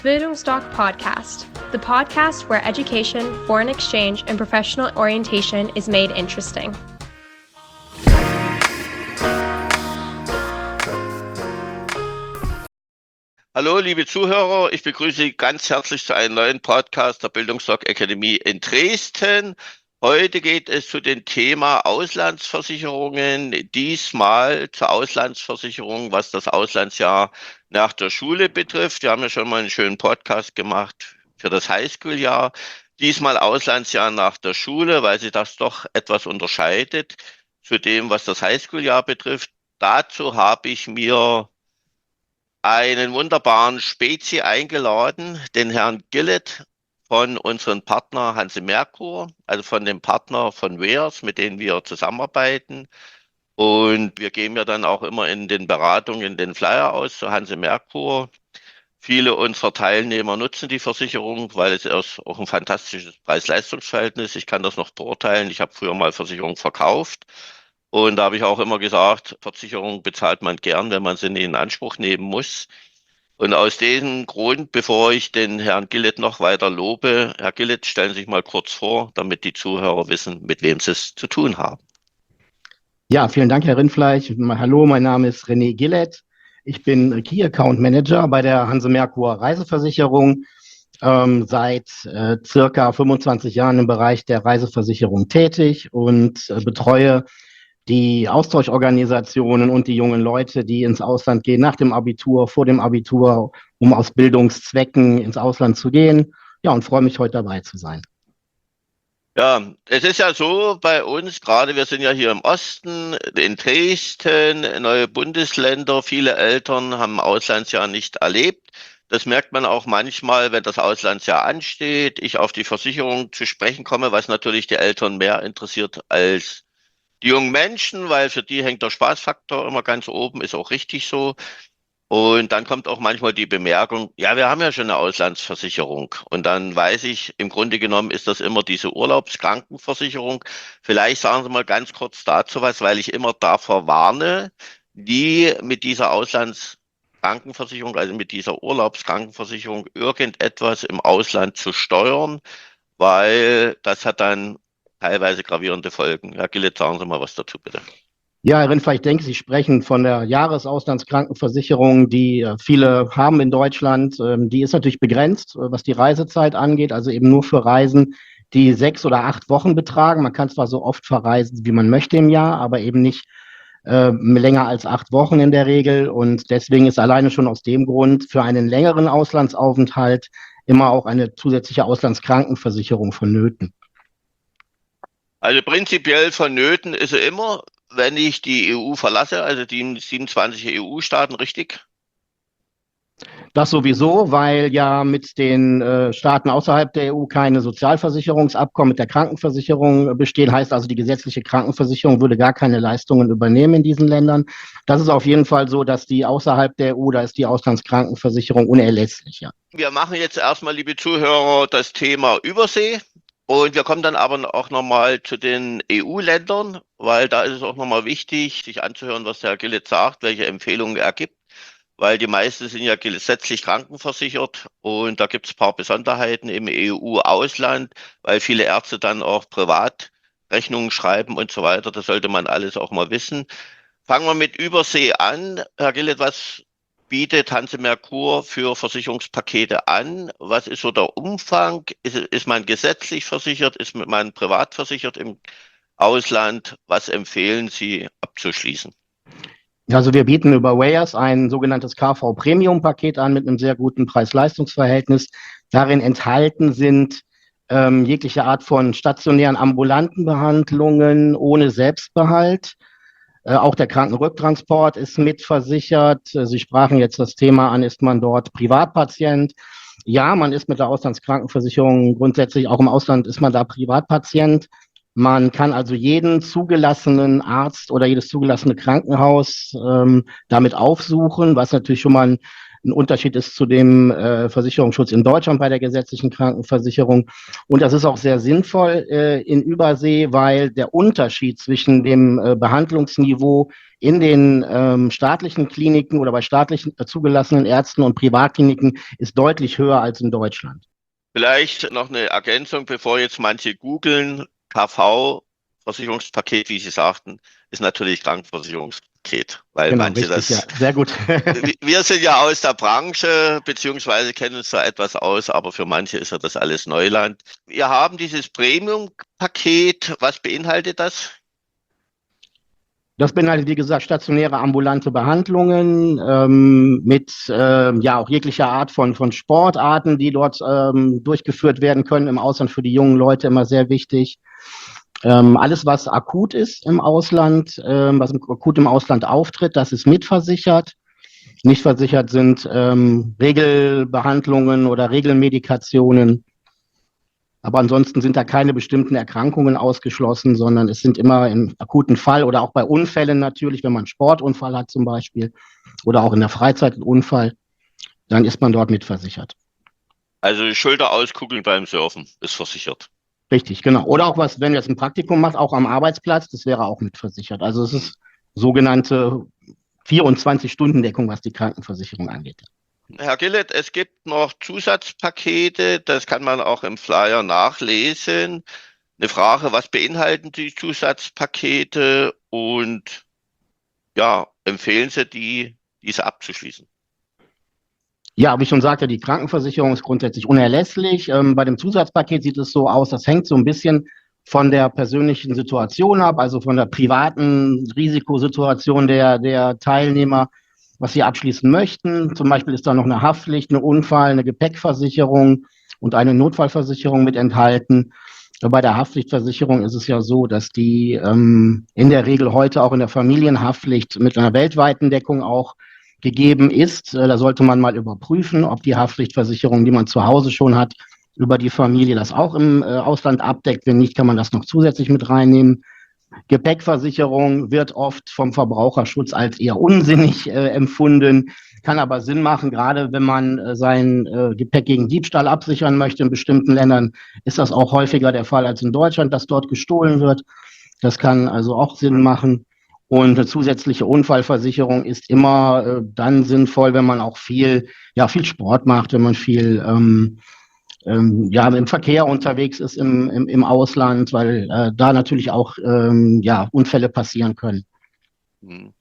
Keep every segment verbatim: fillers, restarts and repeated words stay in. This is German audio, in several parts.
Bildungsdoc Podcast, the podcast where education, foreign exchange, and professional orientation is made interesting. Hallo, liebe Zuhörer, ich begrüße Sie ganz herzlich zu einem neuen Podcast der Bildungsdoc Akademie in Dresden. Heute geht es zu dem Thema Auslandsversicherungen, diesmal zur Auslandsversicherung, was das Auslandsjahr nach der Schule betrifft. Wir haben ja schon mal einen schönen Podcast gemacht für das Highschool-Jahr. Diesmal Auslandsjahr nach der Schule, weil sich das doch etwas unterscheidet zu dem, was das Highschool-Jahr betrifft. Dazu habe ich mir einen wunderbaren Spezi eingeladen, den Herrn Gillett von unserem Partner Hanse Merkur, also von dem Partner von Wears, mit denen wir zusammenarbeiten. Und wir geben ja dann auch immer in den Beratungen den Flyer aus zu Hanse Merkur. Viele unserer Teilnehmer nutzen die Versicherung, weil es ist auch ein fantastisches Preis-Leistungs-Verhältnis ist. Ich kann das noch beurteilen. Ich habe früher mal Versicherung verkauft. Und da habe ich auch immer gesagt, Versicherung bezahlt man gern, wenn man sie nicht in Anspruch nehmen muss. Und aus diesem Grund, bevor ich den Herrn Gillett noch weiter lobe, Herr Gillett, stellen Sie sich mal kurz vor, damit die Zuhörer wissen, mit wem Sie es zu tun haben. Ja, vielen Dank, Herr Rindfleisch. Hallo, mein Name ist René Gillett. Ich bin Key Account Manager bei der Hanse Merkur Reiseversicherung, ähm, seit äh, circa fünfundzwanzig Jahren im Bereich der Reiseversicherung tätig und äh, betreue die Austauschorganisationen und die jungen Leute, die ins Ausland gehen, nach dem Abitur, vor dem Abitur, um aus Bildungszwecken ins Ausland zu gehen. Ja, und freue mich, heute dabei zu sein. Ja, es ist ja so bei uns, gerade wir sind ja hier im Osten, in Dresden, neue Bundesländer, viele Eltern haben Auslandsjahr nicht erlebt. Das merkt man auch manchmal, wenn das Auslandsjahr ansteht, ich auf die Versicherung zu sprechen komme, was natürlich die Eltern mehr interessiert als die jungen Menschen, weil für die hängt der Spaßfaktor immer ganz oben, ist auch richtig so. Und dann kommt auch manchmal die Bemerkung, ja, wir haben ja schon eine Auslandsversicherung. Und dann weiß ich, im Grunde genommen ist das immer diese Urlaubskrankenversicherung. Vielleicht sagen Sie mal ganz kurz dazu was, weil ich immer davor warne, die mit dieser Auslandskrankenversicherung, also mit dieser Urlaubskrankenversicherung irgendetwas im Ausland zu steuern, weil das hat dann teilweise gravierende Folgen. Herr Gillett, sagen Sie mal was dazu, bitte. Ja, Herr Rindfleisch, ich denke, Sie sprechen von der Jahresauslandskrankenversicherung, die äh, viele haben in Deutschland. Ähm, die ist natürlich begrenzt, äh, was die Reisezeit angeht, also eben nur für Reisen, die sechs oder acht Wochen betragen. Man kann zwar so oft verreisen, wie man möchte im Jahr, aber eben nicht äh, länger als acht Wochen in der Regel. Und deswegen ist alleine schon aus dem Grund für einen längeren Auslandsaufenthalt immer auch eine zusätzliche Auslandskrankenversicherung vonnöten. Also prinzipiell vonnöten ist er immer, wenn ich die E U verlasse, also die siebenundzwanzig E U-Staaten, richtig? Das sowieso, weil ja mit den äh, Staaten außerhalb der E U keine Sozialversicherungsabkommen mit der Krankenversicherung bestehen. Heißt also, die gesetzliche Krankenversicherung würde gar keine Leistungen übernehmen in diesen Ländern. Das ist auf jeden Fall so, dass die außerhalb der E U, da ist die Auslandskrankenversicherung unerlässlich. Ja. Wir machen jetzt erstmal, liebe Zuhörer, das Thema Übersee. Und wir kommen dann aber auch nochmal zu den E U-Ländern, weil da ist es auch nochmal wichtig, sich anzuhören, was der Herr Gillett sagt, welche Empfehlungen er gibt, weil die meisten sind ja gesetzlich krankenversichert und da gibt es ein paar Besonderheiten im E U-Ausland, weil viele Ärzte dann auch Privatrechnungen schreiben und so weiter. Das sollte man alles auch mal wissen. Fangen wir mit Übersee an. Herr Gillett, was bietet Hanse Merkur für Versicherungspakete an? Was ist so der Umfang? Ist, ist man gesetzlich versichert? Ist man privat versichert im Ausland? Was empfehlen Sie abzuschließen? Also wir bieten über Wears ein sogenanntes K V-Premium-Paket an mit einem sehr guten Preis-Leistungs-Verhältnis. Darin enthalten sind ähm, jegliche Art von stationären ambulanten Behandlungen ohne Selbstbehalt. Äh, auch der Krankenrücktransport ist mitversichert. Sie sprachen jetzt das Thema an, ist man dort Privatpatient? Ja, man ist mit der Auslandskrankenversicherung grundsätzlich, auch im Ausland ist man da Privatpatient. Man kann also jeden zugelassenen Arzt oder jedes zugelassene Krankenhaus ähm, damit aufsuchen, was natürlich schon mal ein, ein Unterschied ist zu dem äh, Versicherungsschutz in Deutschland bei der gesetzlichen Krankenversicherung. Und das ist auch sehr sinnvoll äh, in Übersee, weil der Unterschied zwischen dem äh, Behandlungsniveau in den ähm, staatlichen Kliniken oder bei staatlich äh, zugelassenen Ärzten und Privatkliniken ist deutlich höher als in Deutschland. Vielleicht noch eine Ergänzung, bevor jetzt manche googeln. K V-Versicherungspaket, wie Sie sagten, ist natürlich Krankenversicherungspaket, weil Genau, manche richtig, ja, das. sehr gut. Wir sind ja aus der Branche, beziehungsweise kennen uns da etwas aus, aber für manche ist ja das alles Neuland. Wir haben dieses Premium-Paket. Was beinhaltet das? Das beinhaltet, wie gesagt, stationäre ambulante Behandlungen ähm, mit ähm, ja auch jeglicher Art von, von Sportarten, die dort ähm, durchgeführt werden können. Im Ausland für die jungen Leute immer sehr wichtig. Ähm, alles, was akut ist im Ausland, ähm, was im, akut im Ausland auftritt, das ist mitversichert. Nicht versichert sind ähm, Regelbehandlungen oder Regelmedikationen. Aber ansonsten sind da keine bestimmten Erkrankungen ausgeschlossen, sondern es sind immer im akuten Fall oder auch bei Unfällen natürlich, wenn man einen Sportunfall hat zum Beispiel oder auch in der Freizeit einen Unfall, dann ist man dort mitversichert. Also Schulter auskugeln beim Surfen ist versichert. Richtig, genau. Oder auch was, wenn ihr jetzt ein Praktikum macht, auch am Arbeitsplatz, das wäre auch mitversichert. Also es ist sogenannte vierundzwanzig-Stunden-Deckung, was die Krankenversicherung angeht. Herr Gillett, es gibt noch Zusatzpakete, das kann man auch im Flyer nachlesen. Eine Frage, was beinhalten die Zusatzpakete und ja, empfehlen Sie die, diese abzuschließen? Ja, wie ich schon sagte, die Krankenversicherung ist grundsätzlich unerlässlich. Ähm, bei dem Zusatzpaket sieht es so aus, das hängt so ein bisschen von der persönlichen Situation ab, also von der privaten Risikosituation der, der Teilnehmer, was sie abschließen möchten. Zum Beispiel ist da noch eine Haftpflicht, eine Unfall-, eine Gepäckversicherung und eine Notfallversicherung mit enthalten. Bei der Haftpflichtversicherung ist es ja so, dass die ähm, in der Regel heute auch in der Familienhaftpflicht mit einer weltweiten Deckung auch gegeben ist. Da sollte man mal überprüfen, ob die Haftpflichtversicherung, die man zu Hause schon hat, über die Familie das auch im äh, Ausland abdeckt. Wenn nicht, kann man das noch zusätzlich mit reinnehmen. Gepäckversicherung wird oft vom Verbraucherschutz als eher unsinnig äh, empfunden, kann aber Sinn machen, gerade wenn man äh, sein äh, Gepäck gegen Diebstahl absichern möchte. In bestimmten Ländern ist das auch häufiger der Fall als in Deutschland, dass dort gestohlen wird. Das kann also auch Sinn machen. Und eine zusätzliche Unfallversicherung ist immer äh, dann sinnvoll, wenn man auch viel, ja, viel Sport macht, wenn man viel ähm, ähm, ja, im Verkehr unterwegs ist im, im, im Ausland, weil äh, da natürlich auch ähm, ja, Unfälle passieren können. Hm.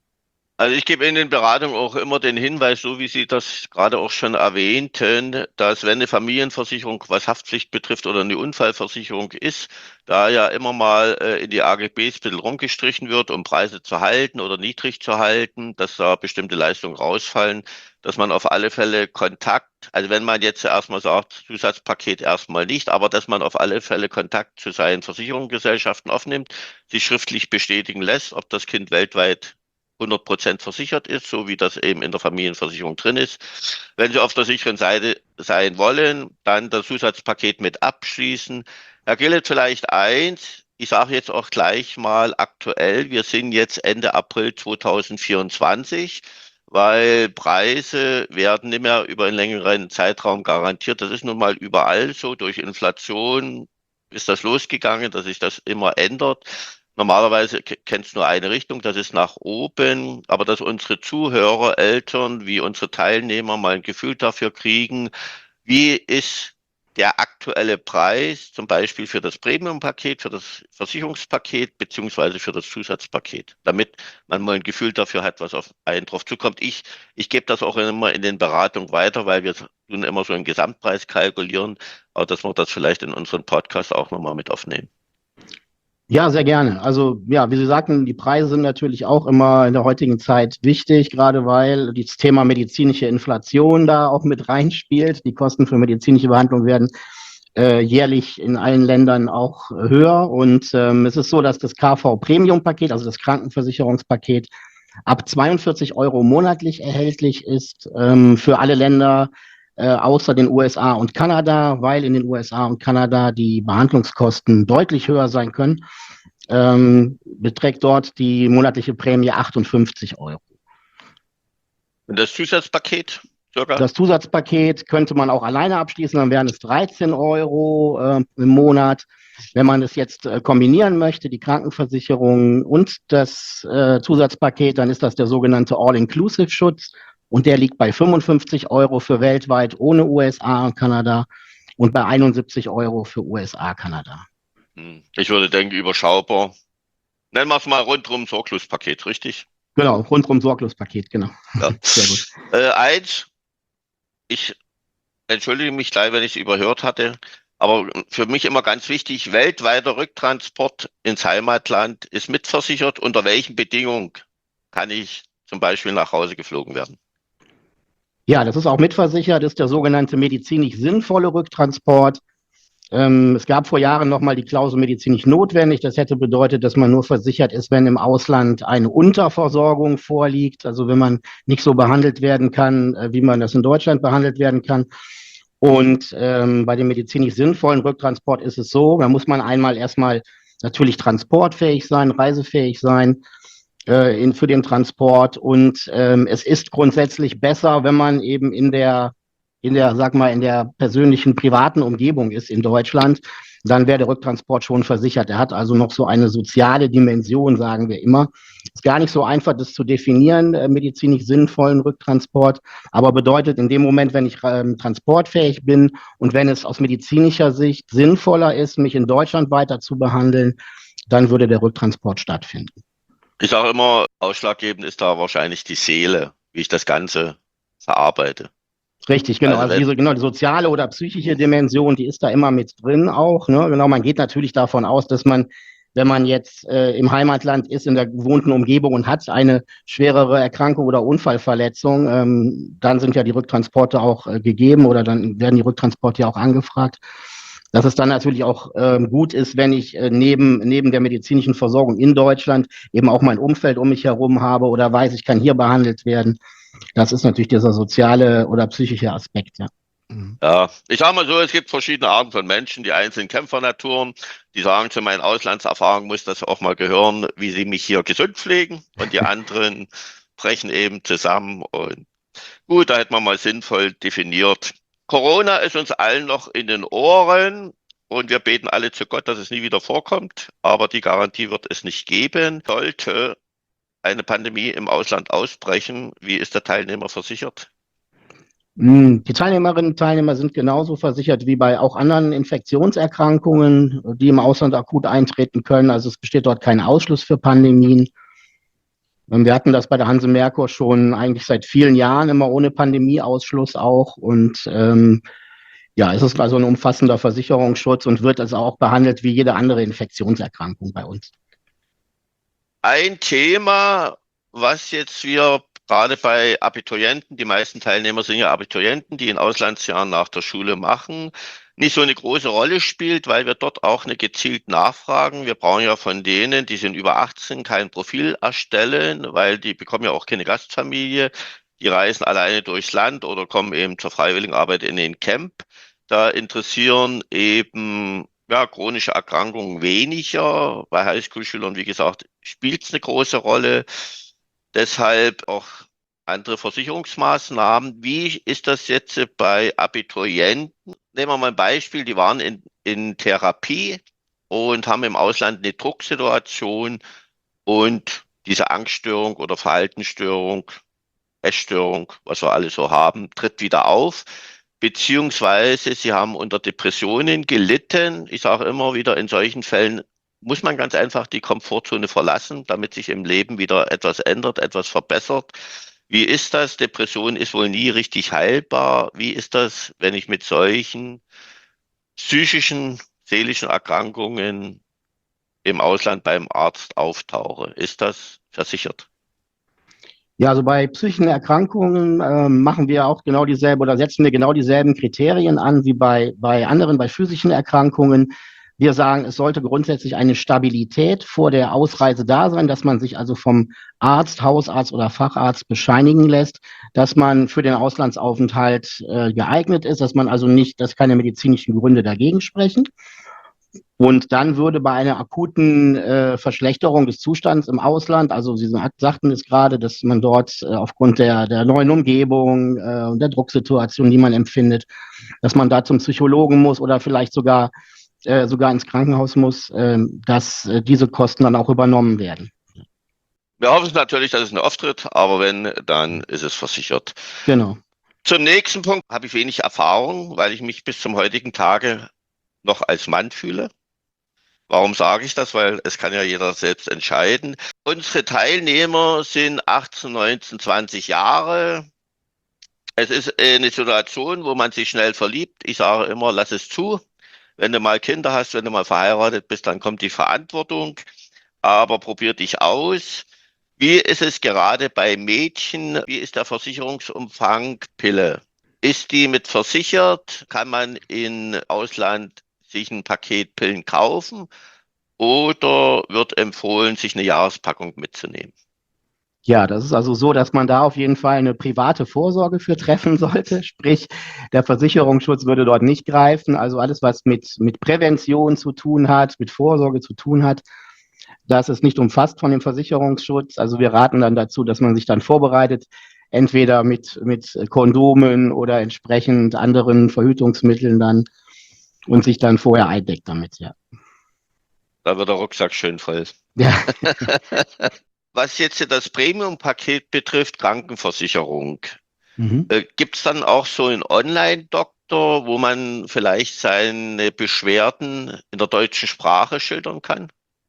Also ich gebe in den Beratungen auch immer den Hinweis, so wie Sie das gerade auch schon erwähnten, dass wenn eine Familienversicherung, was Haftpflicht betrifft oder eine Unfallversicherung ist, da ja immer mal äh, in die A G Bs ein bisschen rumgestrichen wird, um Preise zu halten oder niedrig zu halten, dass da bestimmte Leistungen rausfallen, dass man auf alle Fälle Kontakt, also wenn man jetzt erstmal sagt, Zusatzpaket erstmal nicht, aber dass man auf alle Fälle Kontakt zu seinen Versicherungsgesellschaften aufnimmt, sich schriftlich bestätigen lässt, ob das Kind weltweit hundert Prozent versichert ist, so wie das eben in der Familienversicherung drin ist. Wenn Sie auf der sicheren Seite sein wollen, dann das Zusatzpaket mit abschließen. Herr Gillett, vielleicht eins, ich sage jetzt auch gleich mal aktuell, wir sind jetzt Ende April zweitausendvierundzwanzig, weil Preise werden nicht mehr über einen längeren Zeitraum garantiert. Das ist nun mal überall so, durch Inflation ist das losgegangen, dass sich das immer ändert. Normalerweise kennt es nur eine Richtung, das ist nach oben, aber dass unsere Zuhörer, Eltern, wie unsere Teilnehmer mal ein Gefühl dafür kriegen, wie ist der aktuelle Preis, zum Beispiel für das Premium-Paket, für das Versicherungspaket, beziehungsweise für das Zusatzpaket, damit man mal ein Gefühl dafür hat, was auf einen drauf zukommt. Ich, ich gebe das auch immer in den Beratungen weiter, weil wir tun immer so einen Gesamtpreis kalkulieren, aber dass wir das vielleicht in unseren Podcast auch nochmal mit aufnehmen. Ja, sehr gerne. Also ja, wie Sie sagten, die Preise sind natürlich auch immer in der heutigen Zeit wichtig, gerade weil das Thema medizinische Inflation da auch mit reinspielt. Die Kosten für medizinische Behandlung werden äh, jährlich in allen Ländern auch höher. Und ähm, es ist so, dass das K V-Premium-Paket, also das Krankenversicherungspaket, ab zweiundvierzig Euro monatlich erhältlich ist ähm, für alle Länder äh, außer den U S A und Kanada, weil in den U S A und Kanada die Behandlungskosten deutlich höher sein können, ähm, beträgt dort die monatliche Prämie achtundfünfzig Euro. Und das Zusatzpaket? Circa? Das Zusatzpaket könnte man auch alleine abschließen, dann wären es dreizehn Euro äh, im Monat. Wenn man es jetzt äh, kombinieren möchte, die Krankenversicherung und das äh, Zusatzpaket, dann ist das der sogenannte All-Inclusive-Schutz und der liegt bei fünfundfünfzig Euro für weltweit ohne U S A und Kanada und bei einundsiebzig Euro für U S A, Kanada. Ich würde denken, überschaubar. Nennen wir es mal rundrum Sorglos-Paket, richtig? Genau, rundrum Sorglos-Paket, genau. Ja. Sehr gut. Äh, eins, ich entschuldige mich gleich, wenn ich es überhört hatte, aber für mich immer ganz wichtig, weltweiter Rücktransport ins Heimatland ist mitversichert. Unter welchen Bedingungen kann ich zum Beispiel nach Hause geflogen werden? Ja, das ist auch mitversichert, ist der sogenannte medizinisch sinnvolle Rücktransport. Ähm, es gab vor Jahren nochmal die Klausel medizinisch notwendig. Das hätte bedeutet, dass man nur versichert ist, wenn im Ausland eine Unterversorgung vorliegt, also wenn man nicht so behandelt werden kann, äh, wie man das in Deutschland behandelt werden kann. Und ähm, bei dem medizinisch sinnvollen Rücktransport ist es so, da muss man einmal erstmal natürlich transportfähig sein, reisefähig sein äh, in, für den Transport. Und ähm, es ist grundsätzlich besser, wenn man eben in der in der, sag mal, in der persönlichen privaten Umgebung ist in Deutschland, dann wäre der Rücktransport schon versichert. Er hat also noch so eine soziale Dimension, sagen wir immer. Ist gar nicht so einfach, das zu definieren, äh, medizinisch sinnvollen Rücktransport, aber bedeutet in dem Moment, wenn ich ähm, transportfähig bin und wenn es aus medizinischer Sicht sinnvoller ist, mich in Deutschland weiter zu behandeln, dann würde der Rücktransport stattfinden. Ich sage immer, ausschlaggebend ist da wahrscheinlich die Seele, wie ich das Ganze verarbeite. Richtig, genau. Also, also diese, genau, die soziale oder psychische Dimension, die ist da immer mit drin auch. Ne? Genau, man geht natürlich davon aus, dass man, wenn man jetzt äh, im Heimatland ist, in der gewohnten Umgebung und hat eine schwerere Erkrankung oder Unfallverletzung, ähm, dann sind ja die Rücktransporte auch äh, gegeben oder dann werden die Rücktransporte ja auch angefragt. Dass es dann natürlich auch ähm, gut ist, wenn ich äh, neben, neben der medizinischen Versorgung in Deutschland eben auch mein Umfeld um mich herum habe oder weiß, ich kann hier behandelt werden. Das ist natürlich dieser soziale oder psychische Aspekt, ja. Ja, ich sage mal so, es gibt verschiedene Arten von Menschen. Die einen sind Kämpfernaturen, die sagen, zu meinen Auslandserfahrungen muss das auch mal gehören, wie sie mich hier gesund pflegen. Und die anderen brechen eben zusammen. Und gut, da hätten wir mal sinnvoll definiert. Corona ist uns allen noch in den Ohren und wir beten alle zu Gott, dass es nie wieder vorkommt. Aber die Garantie wird es nicht geben. Sollte eine Pandemie im Ausland ausbrechen, wie ist der Teilnehmer versichert? Die Teilnehmerinnen und Teilnehmer sind genauso versichert wie bei auch anderen Infektionserkrankungen, die im Ausland akut eintreten können. Also es besteht dort kein Ausschluss für Pandemien. Wir hatten das bei der Hanse Merkur schon eigentlich seit vielen Jahren immer ohne Pandemieausschluss auch. Und ähm, ja, es ist also ein umfassender Versicherungsschutz und wird also auch behandelt wie jede andere Infektionserkrankung bei uns. Ein Thema, was jetzt wir gerade bei Abiturienten, die meisten Teilnehmer sind ja Abiturienten, die in Auslandsjahren nach der Schule machen, nicht so eine große Rolle spielt, weil wir dort auch eine gezielt nachfragen. Wir brauchen ja von denen, die sind über achtzehn, kein Profil erstellen, weil die bekommen ja auch keine Gastfamilie. Die reisen alleine durchs Land oder kommen eben zur Freiwilligenarbeit in den Camp. Da interessieren eben ja, chronische Erkrankungen weniger. Bei Highschool-Schülern, wie gesagt, spielt es eine große Rolle. Deshalb auch andere Versicherungsmaßnahmen. Wie ist das jetzt bei Abiturienten? Nehmen wir mal ein Beispiel, die waren in, in Therapie und haben im Ausland eine Drucksituation und diese Angststörung oder Verhaltensstörung, Essstörung, was wir alle so haben, tritt wieder auf. Beziehungsweise sie haben unter Depressionen gelitten. Ich sage immer wieder, in solchen Fällen muss man ganz einfach die Komfortzone verlassen, damit sich im Leben wieder etwas ändert, etwas verbessert. Wie ist das? Depression ist wohl nie richtig heilbar. Wie ist das, wenn ich mit solchen psychischen, seelischen Erkrankungen im Ausland beim Arzt auftauche? Ist das versichert? Ja, also bei psychischen Erkrankungen äh, machen wir auch genau dieselbe oder setzen wir genau dieselben Kriterien an wie bei, bei anderen, bei physischen Erkrankungen. Wir sagen, es sollte grundsätzlich eine Stabilität vor der Ausreise da sein, dass man sich also vom Arzt, Hausarzt oder Facharzt bescheinigen lässt, dass man für den Auslandsaufenthalt äh, geeignet ist, dass man also nicht, dass keine medizinischen Gründe dagegen sprechen. Und dann würde bei einer akuten äh, Verschlechterung des Zustands im Ausland, also Sie sagten es gerade, dass man dort äh, aufgrund der, der neuen Umgebung äh, und der Drucksituation, die man empfindet, dass man da zum Psychologen muss oder vielleicht sogar äh, sogar ins Krankenhaus muss, äh, dass äh, diese Kosten dann auch übernommen werden. Wir hoffen natürlich, dass es ein Auftritt, aber wenn, dann ist es versichert. Genau. Zum nächsten Punkt habe ich wenig Erfahrung, weil ich mich bis zum heutigen Tage noch als Mann fühle. Warum sage ich das? Weil es kann ja jeder selbst entscheiden. Unsere Teilnehmer sind achtzehn, neunzehn, zwanzig Jahre. Es ist eine Situation, wo man sich schnell verliebt. Ich sage immer, lass es zu. Wenn du mal Kinder hast, wenn du mal verheiratet bist, dann kommt die Verantwortung. Aber probier dich aus. Wie ist es gerade bei Mädchen? Wie ist der Versicherungsumfang Pille? Ist die mit versichert? Kann man im Ausland sich ein Paket Pillen kaufen? Oder wird empfohlen, sich eine Jahrespackung mitzunehmen? Ja, das ist also so, dass man da auf jeden Fall eine private Vorsorge für treffen sollte. Sprich, der Versicherungsschutz würde dort nicht greifen. Also alles, was mit, mit Prävention zu tun hat, mit Vorsorge zu tun hat, das ist nicht umfasst von dem Versicherungsschutz. Also wir raten dann dazu, dass man sich dann vorbereitet, entweder mit, mit Kondomen oder entsprechend anderen Verhütungsmitteln dann und sich dann vorher eindeckt damit, ja. Da wird der Rucksack schön voll. Ja. Was jetzt das Premium-Paket betrifft, Krankenversicherung, Mhm. äh, gibt es dann auch so einen Online-Doktor, wo man vielleicht seine Beschwerden in der deutschen Sprache schildern kann?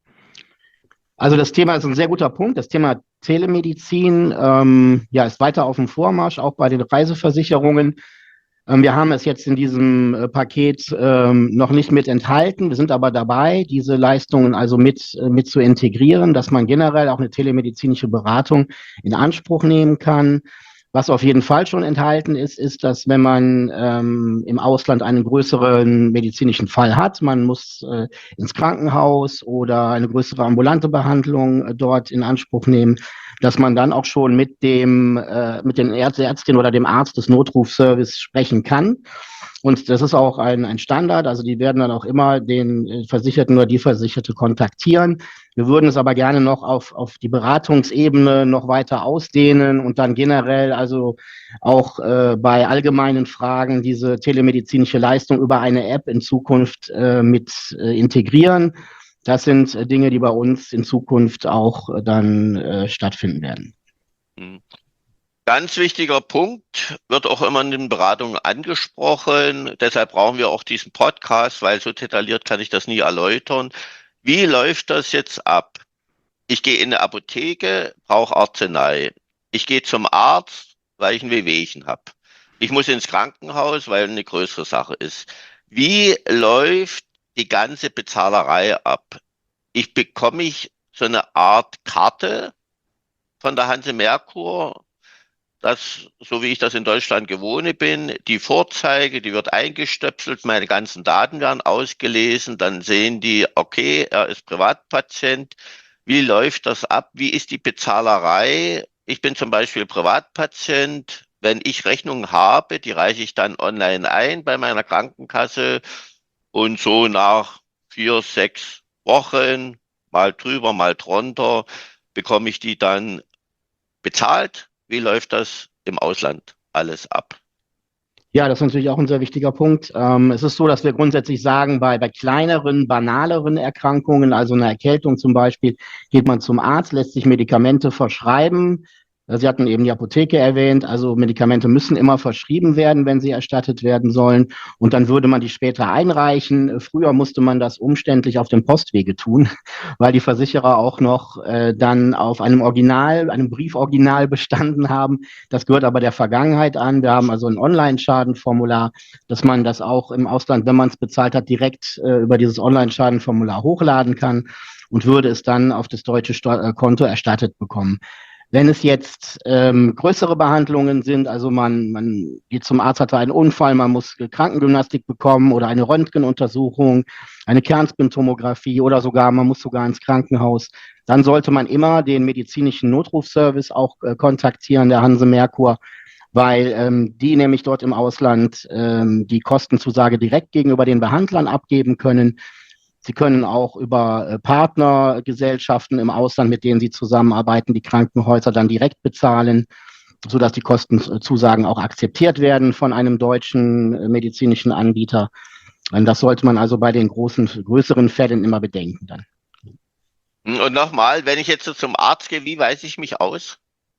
Also das Thema ist ein sehr guter Punkt. Das Thema Telemedizin ähm, ja, ist weiter auf dem Vormarsch, auch bei den Reiseversicherungen. Ähm, wir haben es jetzt in diesem äh, Paket ähm, noch nicht mit enthalten. Wir sind aber dabei, diese Leistungen also mit, äh, mit zu integrieren, dass man generell auch eine telemedizinische Beratung in Anspruch nehmen kann. Was auf jeden Fall schon enthalten ist, ist, dass wenn man ähm, im Ausland einen größeren medizinischen Fall hat, man muss äh, ins Krankenhaus oder eine größere ambulante Behandlung äh, dort in Anspruch nehmen, dass man dann auch schon mit dem äh, mit den Ärzt, Ärztin oder dem Arzt des Notrufservice sprechen kann. Und das ist auch ein, ein Standard. Also die werden dann auch immer den Versicherten oder die Versicherte kontaktieren. Wir würden es aber gerne noch auf, auf die Beratungsebene noch weiter ausdehnen und dann generell also auch äh, bei allgemeinen Fragen diese telemedizinische Leistung über eine App in Zukunft äh, mit äh, integrieren. Das sind äh, Dinge, die bei uns in Zukunft auch äh, dann äh, stattfinden werden. Hm. Ganz wichtiger Punkt, wird auch immer in den Beratungen angesprochen. Deshalb brauchen wir auch diesen Podcast, weil so detailliert kann ich das nie erläutern. Wie läuft das jetzt ab? Ich gehe in eine Apotheke, brauche Arznei. Ich gehe zum Arzt, weil ich ein Wehwehchen habe. Ich muss ins Krankenhaus, weil eine größere Sache ist. Wie läuft die ganze Bezahlerei ab? Ich bekomme ich so eine Art Karte von der Hanse Merkur, das, so wie ich das in Deutschland gewohnt bin, die Vorzeige, die wird eingestöpselt, meine ganzen Daten werden ausgelesen, dann sehen die, okay, er ist Privatpatient. Wie läuft das ab? Wie ist die Bezahlerei? Ich bin zum Beispiel Privatpatient. Wenn ich Rechnungen habe, die reiche ich dann online ein bei meiner Krankenkasse und so nach vier, sechs Wochen, mal drüber, mal drunter, bekomme ich die dann bezahlt. Wie läuft das im Ausland alles ab? Ja, das ist natürlich auch ein sehr wichtiger Punkt. Ähm, es ist so, dass wir grundsätzlich sagen, bei, bei kleineren, banaleren Erkrankungen, also einer Erkältung zum Beispiel, geht man zum Arzt, lässt sich Medikamente verschreiben. Sie hatten eben die Apotheke erwähnt, also Medikamente müssen immer verschrieben werden, wenn sie erstattet werden sollen. Und dann würde man die später einreichen. Früher musste man das umständlich auf dem Postwege tun, weil die Versicherer auch noch äh, dann auf einem Original, einem Brieforiginal bestanden haben. Das gehört aber der Vergangenheit an. Wir haben also ein Online-Schadenformular, dass man das auch im Ausland, wenn man es bezahlt hat, direkt äh, über dieses Online-Schadenformular hochladen kann und würde es dann auf das deutsche Sto- Konto erstattet bekommen. Wenn es jetzt ähm, größere Behandlungen sind, also man, man geht zum Arzt, hatte einen Unfall, man muss Krankengymnastik bekommen oder eine Röntgenuntersuchung, eine Kernspintomographie oder sogar, man muss sogar ins Krankenhaus, dann sollte man immer den medizinischen Notrufservice auch äh, kontaktieren, der Hanse Merkur, weil ähm, die nämlich dort im Ausland ähm, die Kostenzusage direkt gegenüber den Behandlern abgeben können. Sie können auch über äh, Partnergesellschaften im Ausland, mit denen Sie zusammenarbeiten, die Krankenhäuser dann direkt bezahlen, sodass die Kostenzusagen auch akzeptiert werden von einem deutschen äh, medizinischen Anbieter. Und das sollte man also bei den großen, größeren Fällen immer bedenken dann. Und nochmal, wenn ich jetzt so zum Arzt gehe, wie weise ich mich aus?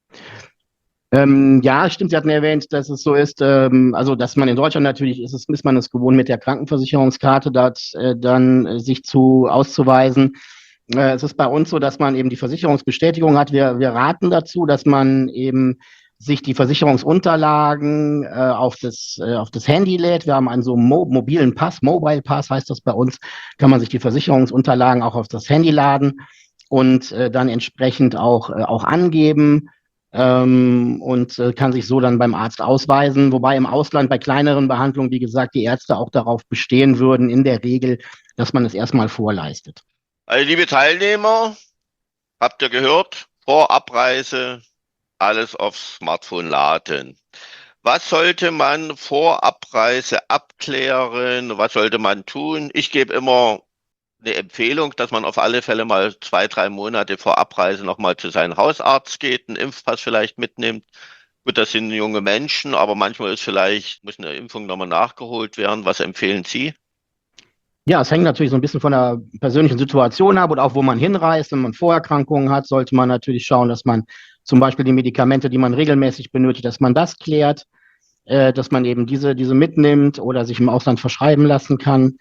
Ähm, ja, stimmt, Sie hatten erwähnt, dass es so ist, ähm, also dass man in Deutschland natürlich ist, es, ist man es gewohnt, mit der Krankenversicherungskarte dort, äh, dann äh, sich zu auszuweisen. Äh, es ist bei uns so, dass man eben die Versicherungsbestätigung hat. Wir, wir raten dazu, dass man eben sich die Versicherungsunterlagen äh, auf das, äh, auf das Handy lädt. Wir haben einen so mo mobilen Pass, Mobile Pass heißt das bei uns, kann man sich die Versicherungsunterlagen auch auf das Handy laden und äh, dann entsprechend auch, äh, auch angeben. Ähm, und äh, kann sich so dann beim Arzt ausweisen. Wobei im Ausland bei kleineren Behandlungen, wie gesagt, die Ärzte auch darauf bestehen würden, in der Regel, dass man es erstmal vorleistet. Also, liebe Teilnehmer, habt ihr gehört? Vor Abreise alles aufs Smartphone laden. Was sollte man vor Abreise abklären? Was sollte man tun? Ich gebe immer eine Empfehlung, dass man auf alle Fälle mal zwei, drei Monate vor Abreise nochmal zu seinem Hausarzt geht, einen Impfpass vielleicht mitnimmt. Gut, das sind junge Menschen, aber manchmal ist vielleicht, muss eine Impfung nochmal nachgeholt werden. Was empfehlen Sie? Ja, es hängt natürlich so ein bisschen von der persönlichen Situation ab und auch wo man hinreist. Wenn man Vorerkrankungen hat, sollte man natürlich schauen, dass man zum Beispiel die Medikamente, die man regelmäßig benötigt, dass man das klärt, äh, dass man eben diese, diese mitnimmt oder sich im Ausland verschreiben lassen kann.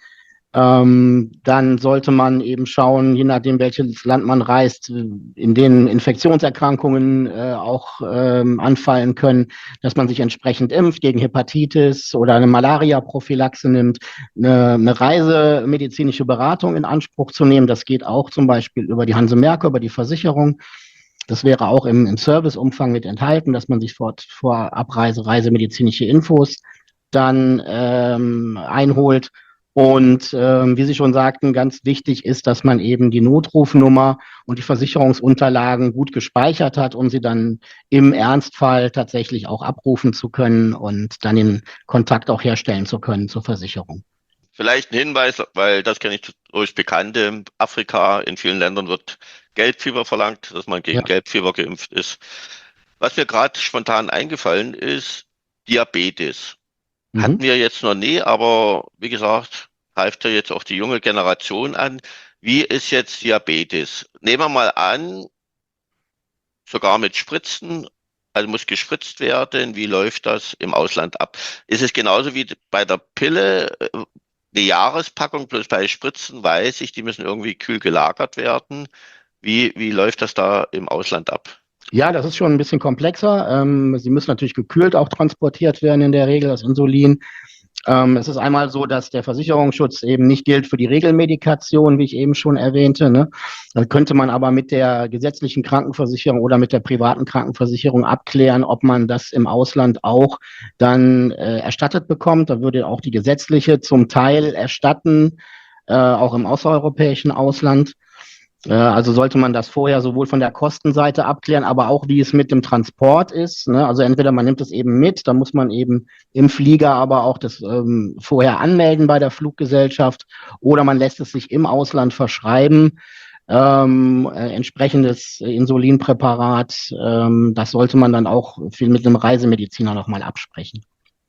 Ähm, dann sollte man eben schauen, je nachdem, welches Land man reist, in denen Infektionserkrankungen äh, auch ähm, anfallen können, dass man sich entsprechend impft gegen Hepatitis oder eine Malaria-Prophylaxe nimmt, eine, eine reisemedizinische Beratung in Anspruch zu nehmen. Das geht auch zum Beispiel über die Hanse Merkur, über die Versicherung. Das wäre auch im, im Serviceumfang mit enthalten, dass man sich vor, vor Abreise reisemedizinische Infos dann ähm, einholt. Und ähm, wie Sie schon sagten, ganz wichtig ist, dass man eben die Notrufnummer und die Versicherungsunterlagen gut gespeichert hat, um sie dann im Ernstfall tatsächlich auch abrufen zu können und dann den Kontakt auch herstellen zu können zur Versicherung. Vielleicht ein Hinweis, weil das kenne ich durch Bekannte. In Afrika, in vielen Ländern wird Gelbfieber verlangt, dass man gegen Ja. Gelbfieber geimpft ist. Was mir gerade spontan eingefallen ist, Diabetes. Mhm. Hatten wir jetzt noch nie, aber wie gesagt, greift ja jetzt auch die junge Generation an. Wie ist jetzt Diabetes? Nehmen wir mal an, sogar mit Spritzen, also muss gespritzt werden. Wie läuft das im Ausland ab? Ist es genauso wie bei der Pille, äh, eine Jahrespackung, bloß bei Spritzen weiß ich, die müssen irgendwie kühl gelagert werden. Wie, wie läuft das da im Ausland ab? Ja, das ist schon ein bisschen komplexer. Ähm, sie müssen natürlich gekühlt auch transportiert werden in der Regel, das Insulin. Ähm, es ist einmal so, dass der Versicherungsschutz eben nicht gilt für die Regelmedikation, wie ich eben schon erwähnte. Ne? Da könnte man aber mit der gesetzlichen Krankenversicherung oder mit der privaten Krankenversicherung abklären, ob man das im Ausland auch dann äh, erstattet bekommt. Da würde auch die gesetzliche zum Teil erstatten, äh, auch im außereuropäischen Ausland. Also sollte man das vorher sowohl von der Kostenseite abklären, aber auch wie es mit dem Transport ist. Ne? Also entweder man nimmt es eben mit, da muss man eben im Flieger aber auch das ähm, vorher anmelden bei der Fluggesellschaft, oder man lässt es sich im Ausland verschreiben. Ähm, äh, entsprechendes Insulinpräparat, ähm, das sollte man dann auch viel mit einem Reisemediziner nochmal absprechen.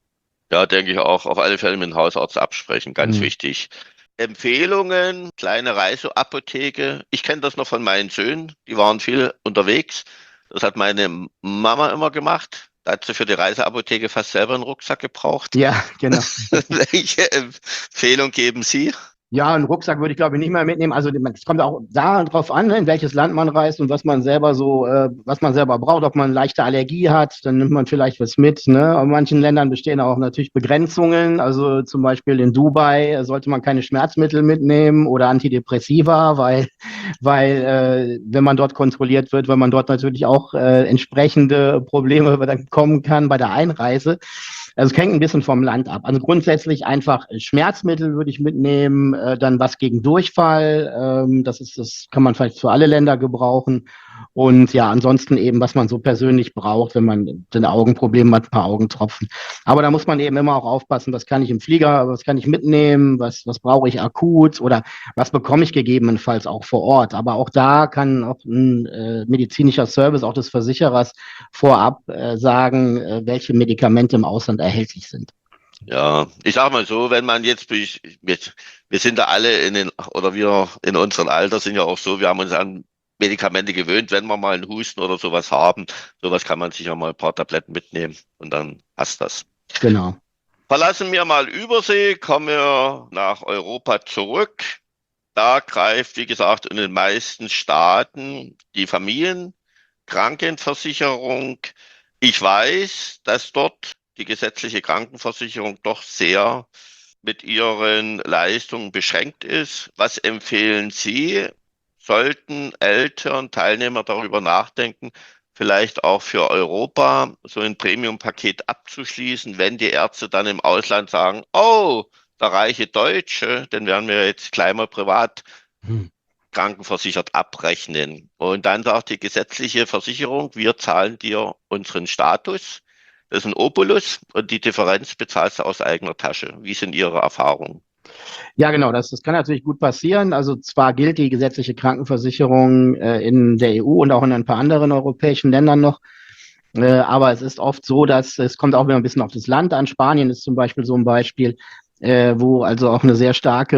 Ja, denke ich auch, auf alle Fälle mit dem Hausarzt absprechen, ganz Mhm. wichtig. Empfehlungen, kleine Reiseapotheke. Ich kenne das noch von meinen Söhnen, die waren viel unterwegs. Das hat meine Mama immer gemacht. Da hat sie für die Reiseapotheke fast selber einen Rucksack gebraucht. Ja, genau. Welche Empfehlung geben Sie? Ja, einen Rucksack würde ich, glaube ich, nicht mehr mitnehmen. Also es kommt auch darauf an, ne, in welches Land man reist und was man selber so, äh, was man selber braucht. Ob man eine leichte Allergie hat, dann nimmt man vielleicht was mit. Ne? In manchen Ländern bestehen auch natürlich Begrenzungen. Also zum Beispiel in Dubai sollte man keine Schmerzmittel mitnehmen oder Antidepressiva, weil, weil äh, wenn man dort kontrolliert wird, weil man dort natürlich auch äh, entsprechende Probleme bekommen kann bei der Einreise. Also es hängt ein bisschen vom Land ab. Also grundsätzlich einfach Schmerzmittel würde ich mitnehmen, äh, dann was gegen Durchfall. Ähm, das ist, das kann man vielleicht für alle Länder gebrauchen. Und ja, ansonsten eben, was man so persönlich braucht, wenn man ein Augenproblem hat, ein paar Augentropfen. Aber da muss man eben immer auch aufpassen, was kann ich im Flieger, was kann ich mitnehmen, was, was brauche ich akut oder was bekomme ich gegebenenfalls auch vor Ort. Aber auch da kann auch ein äh, medizinischer Service, auch des Versicherers, vorab äh, sagen, äh, welche Medikamente im Ausland erhältlich sind. Ja, ich sag mal so, wenn man jetzt, wir, wir sind da alle in den, oder wir in unserem Alter sind ja auch so, wir haben uns an Medikamente gewöhnt, wenn wir mal einen Husten oder sowas haben. Sowas kann man sich ja mal ein paar Tabletten mitnehmen und dann passt das. Genau. Verlassen wir mal Übersee, kommen wir nach Europa zurück. Da greift, wie gesagt, in den meisten Staaten die Familienkrankenversicherung. Ich weiß, dass dort die gesetzliche Krankenversicherung doch sehr mit ihren Leistungen beschränkt ist. Was empfehlen Sie? Sollten Eltern, Teilnehmer darüber nachdenken, vielleicht auch für Europa so ein Premium-Paket abzuschließen, wenn die Ärzte dann im Ausland sagen, oh, der reiche Deutsche, den werden wir jetzt gleich mal privat Hm. krankenversichert abrechnen. Und dann sagt die gesetzliche Versicherung, wir zahlen dir unseren Status. Das ist ein Obolus und die Differenz bezahlst du aus eigener Tasche. Wie sind Ihre Erfahrungen? Ja, genau, das, das kann natürlich gut passieren. Also zwar gilt die gesetzliche Krankenversicherung äh, in der E U und auch in ein paar anderen europäischen Ländern noch, äh, aber es ist oft so, dass es kommt auch immer ein bisschen auf das Land an. Spanien ist zum Beispiel so ein Beispiel, äh, wo also auch eine sehr starke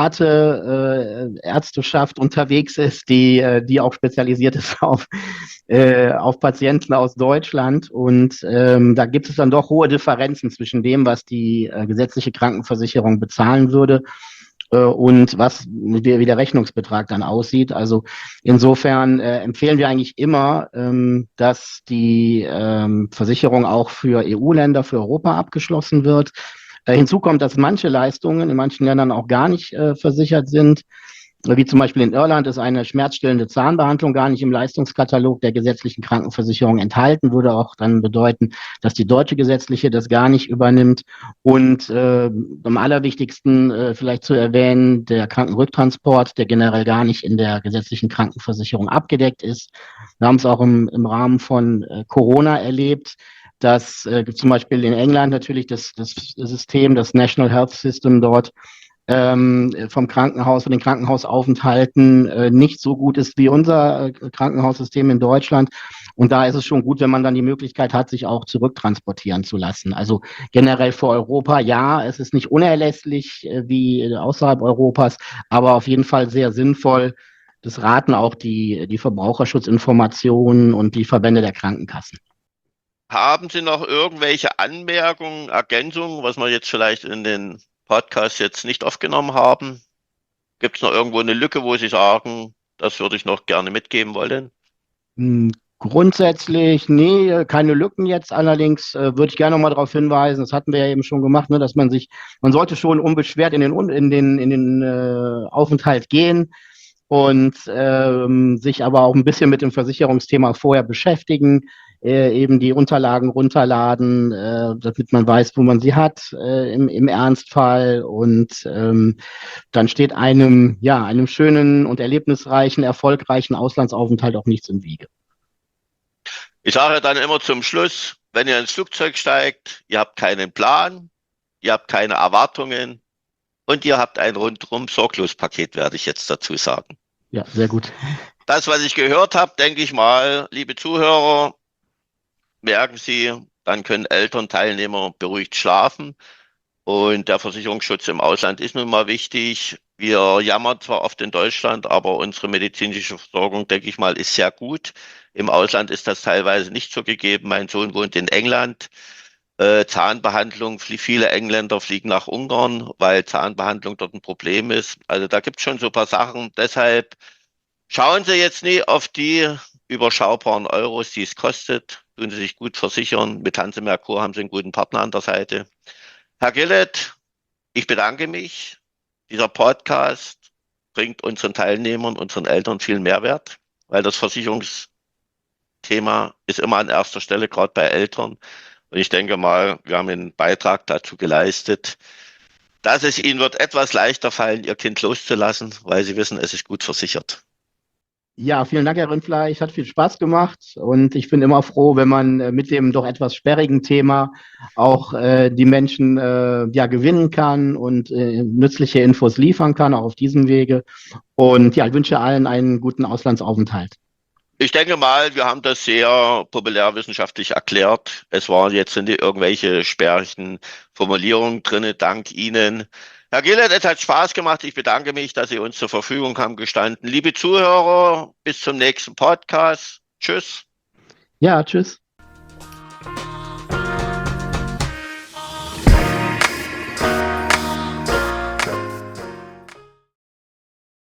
private äh, Ärzteschaft unterwegs ist, die, äh, die auch spezialisiert ist auf, äh, auf Patienten aus Deutschland. Und ähm, da gibt es dann doch hohe Differenzen zwischen dem, was die äh, gesetzliche Krankenversicherung bezahlen würde äh, und was wie, wie der Rechnungsbetrag dann aussieht. Also insofern äh, empfehlen wir eigentlich immer, ähm, dass die ähm, Versicherung auch für E U-Länder, für Europa abgeschlossen wird. Äh, hinzu kommt, dass manche Leistungen in manchen Ländern auch gar nicht äh, versichert sind. Wie zum Beispiel in Irland ist eine schmerzstillende Zahnbehandlung gar nicht im Leistungskatalog der gesetzlichen Krankenversicherung enthalten, würde auch dann bedeuten, dass die deutsche gesetzliche das gar nicht übernimmt. Und äh, am allerwichtigsten äh, vielleicht zu erwähnen, der Krankenrücktransport, der generell gar nicht in der gesetzlichen Krankenversicherung abgedeckt ist. Wir haben es auch im, im Rahmen von äh, Corona erlebt, dass äh, zum Beispiel in England natürlich das, das System, das National Health System dort ähm, vom Krankenhaus, von den Krankenhausaufenthalten äh, nicht so gut ist wie unser äh, Krankenhaussystem in Deutschland. Und da ist es schon gut, wenn man dann die Möglichkeit hat, sich auch zurücktransportieren zu lassen. Also generell für Europa, ja, es ist nicht unerlässlich äh, wie außerhalb Europas, aber auf jeden Fall sehr sinnvoll. Das raten auch die, die Verbraucherschutzinformationen und die Verbände der Krankenkassen. Haben Sie noch irgendwelche Anmerkungen, Ergänzungen, was wir jetzt vielleicht in den Podcast jetzt nicht aufgenommen haben? Gibt es noch irgendwo eine Lücke, wo Sie sagen, das würde ich noch gerne mitgeben wollen? Hm, Grundsätzlich, nee, keine Lücken jetzt. Allerdings äh, würde ich gerne noch mal darauf hinweisen, das hatten wir ja eben schon gemacht, ne, dass man sich, man sollte schon unbeschwert in den, in den, in den äh, Aufenthalt gehen und ähm, sich aber auch ein bisschen mit dem Versicherungsthema vorher beschäftigen, äh, eben die Unterlagen runterladen, äh, damit man weiß, wo man sie hat äh, im, im Ernstfall. Und ähm, dann steht einem, ja, einem schönen und erlebnisreichen, erfolgreichen Auslandsaufenthalt auch nichts im Wege. Ich sage dann immer zum Schluss, wenn ihr ins Flugzeug steigt, ihr habt keinen Plan, ihr habt keine Erwartungen und ihr habt ein rundrum sorglos Paket, werde ich jetzt dazu sagen. Ja, sehr gut. Das, was ich gehört habe, denke ich mal, liebe Zuhörer, merken Sie, dann können Eltern, Teilnehmer beruhigt schlafen. Und der Versicherungsschutz im Ausland ist nun mal wichtig. Wir jammern zwar oft in Deutschland, aber unsere medizinische Versorgung, denke ich mal, ist sehr gut. Im Ausland ist das teilweise nicht so gegeben. Mein Sohn wohnt in England. Äh, Zahnbehandlung, viele Engländer fliegen nach Ungarn, weil Zahnbehandlung dort ein Problem ist. Also da gibt es schon so ein paar Sachen. Deshalb schauen Sie jetzt nie auf die überschaubaren Euros, die es kostet. Tun Sie sich gut versichern. Mit Hanse Merkur haben Sie einen guten Partner an der Seite. Herr Gillett, ich bedanke mich. Dieser Podcast bringt unseren Teilnehmern, unseren Eltern viel Mehrwert, weil das Versicherungsthema ist immer an erster Stelle, gerade bei Eltern. Und ich denke mal, wir haben einen Beitrag dazu geleistet, dass es Ihnen wird etwas leichter fallen, Ihr Kind loszulassen, weil Sie wissen, es ist gut versichert. Ja, vielen Dank, Herr Rindfleisch. Hat viel Spaß gemacht und ich bin immer froh, wenn man äh, mit dem doch etwas sperrigen Thema auch äh, die Menschen äh, ja gewinnen kann und äh, nützliche Infos liefern kann, auch auf diesem Wege. Und ja, ich wünsche allen einen guten Auslandsaufenthalt. Ich denke mal, wir haben das sehr populärwissenschaftlich erklärt. Es waren jetzt nicht irgendwelche sperrigen Formulierungen drin, dank Ihnen. Herr Gillert, es hat Spaß gemacht. Ich bedanke mich, dass Sie uns zur Verfügung haben gestanden. Liebe Zuhörer, bis zum nächsten Podcast. Tschüss. Ja, tschüss.